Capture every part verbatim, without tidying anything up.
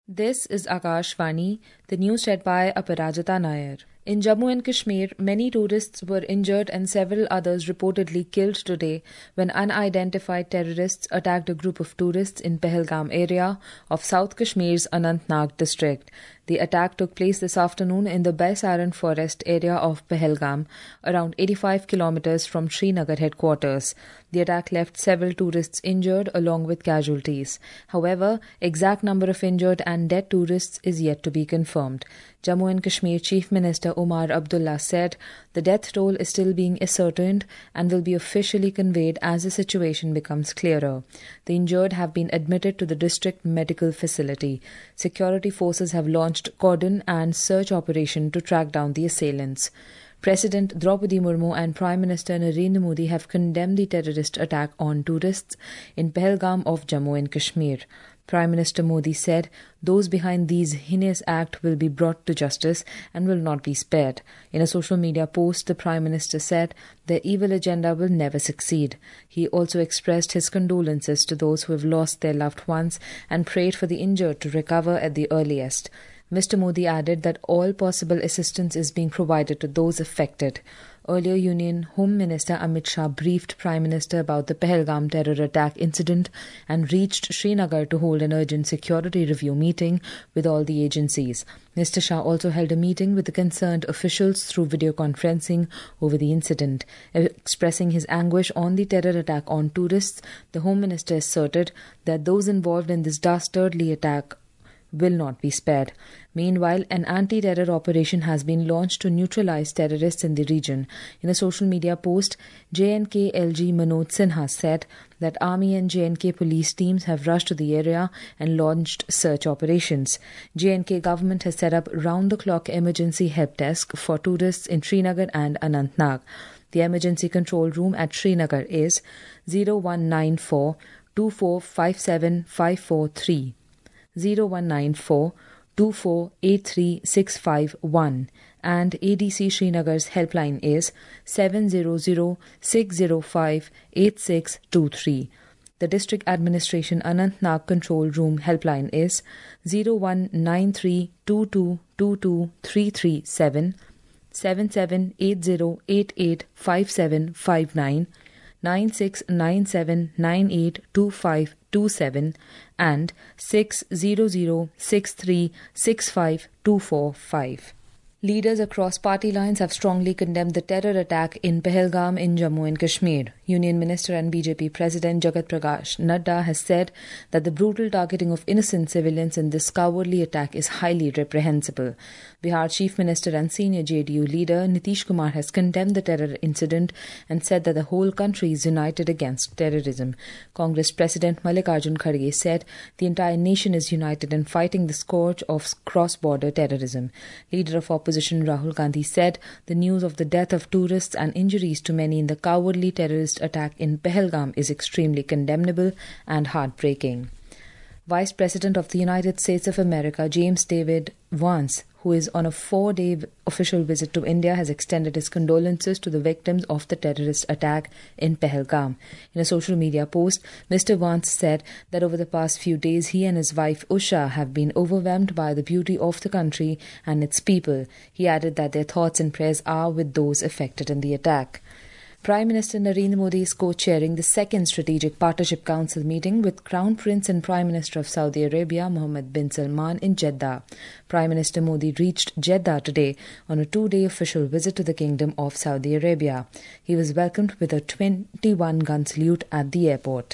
This is Akashvani, the news read by Aparajita Nair. In Jammu and Kashmir, many tourists were injured and several others reportedly killed today when unidentified terrorists attacked a group of tourists in Pahalgam area of South Kashmir's Anantnag district. The attack took place this afternoon in the Baisaran forest area of Pahalgam, around eighty-five kilometers from Srinagar headquarters. The attack left several tourists injured along with casualties. However, exact number of injured and dead tourists is yet to be confirmed. Jammu and Kashmir Chief Minister Omar Abdullah said the death toll is still being ascertained and will be officially conveyed as the situation becomes clearer. The injured have been admitted to the district medical facility. Security forces have launched cordon and search operation to track down the assailants. President Draupadi Murmu and Prime Minister Narendra Modi have condemned the terrorist attack on tourists in Pahalgam of Jammu and Kashmir. Prime Minister Modi said those behind these heinous acts will be brought to justice and will not be spared. In a social media post, the Prime Minister said their evil agenda will never succeed. He also expressed his condolences to those who have lost their loved ones and prayed for the injured to recover at the earliest. Mister Modi added that all possible assistance is being provided to those affected. Earlier, Union Home Minister Amit Shah briefed Prime Minister about the Pahalgam terror attack incident and reached Srinagar to hold an urgent security review meeting with all the agencies. Mister Shah also held a meeting with the concerned officials through video conferencing over the incident. Expressing his anguish on the terror attack on tourists, the Home Minister asserted that those involved in this dastardly attack will not be spared. Meanwhile, an anti-terror operation has been launched to neutralize terrorists in the region. In a social media post, J N K L G Manoj Sinha said that Army and J N K police teams have rushed to the area and launched search operations. J N K government has set up round-the-clock emergency help desk for tourists in Srinagar and Anantnag. The emergency control room at Srinagar is zero one nine four two four five seven five four three. zero one nine four two four eight three six five one and A D C Srinagar's helpline is seven zero zero six zero five eight six two three. The District Administration Anantnag Control Room helpline is zero one nine three two two two two three three seven, seven seven eight zero eight eight five seven five nine, nine six nine seven nine eight two five two seven and six zero zero six three six five two four five. Leaders across party lines have strongly condemned the terror attack in Pahalgam in Jammu and Kashmir. Union Minister and B J P President Jagat Prakash Nadda has said that the brutal targeting of innocent civilians in this cowardly attack is highly reprehensible. Bihar Chief Minister and senior J D U leader Nitish Kumar has condemned the terror incident and said that the whole country is united against terrorism. Congress President Mallikarjun Kharge said the entire nation is united in fighting the scourge of cross-border terrorism. Leader of Opposition Rahul Gandhi said the news of the death of tourists and injuries to many in the cowardly terrorist attack in Pahalgam is extremely condemnable and heartbreaking. Vice President of the United States of America James David Vance, who is on a four-day official visit to India, has extended his condolences to the victims of the terrorist attack in Pahalgam. In a social media post, Mister Vance said that over the past few days, he and his wife Usha have been overwhelmed by the beauty of the country and its people. He added that their thoughts and prayers are with those affected in the attack. Prime Minister Narendra Modi is co-chairing the second Strategic Partnership Council meeting with Crown Prince and Prime Minister of Saudi Arabia Mohammed bin Salman in Jeddah. Prime Minister Modi reached Jeddah today on a two-day official visit to the Kingdom of Saudi Arabia. He was welcomed with a twenty-one gun salute at the airport.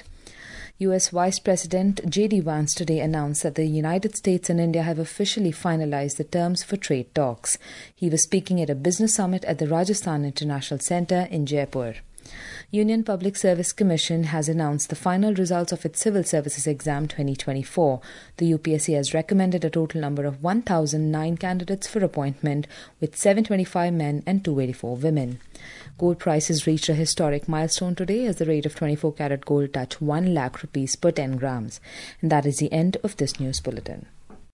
U S Vice President J D Vance today announced that the United States and India have officially finalized the terms for trade talks. He was speaking at a business summit at the Rajasthan International Centre in Jaipur. Union Public Service Commission has announced the final results of its Civil Services Exam twenty twenty-four. The U P S C has recommended a total number of one thousand nine candidates for appointment, with seven hundred twenty-five men and two hundred eighty-four women. Gold prices reached a historic milestone today as the rate of twenty-four karat gold touched one lakh rupees per ten grams. And that is the end of this news bulletin.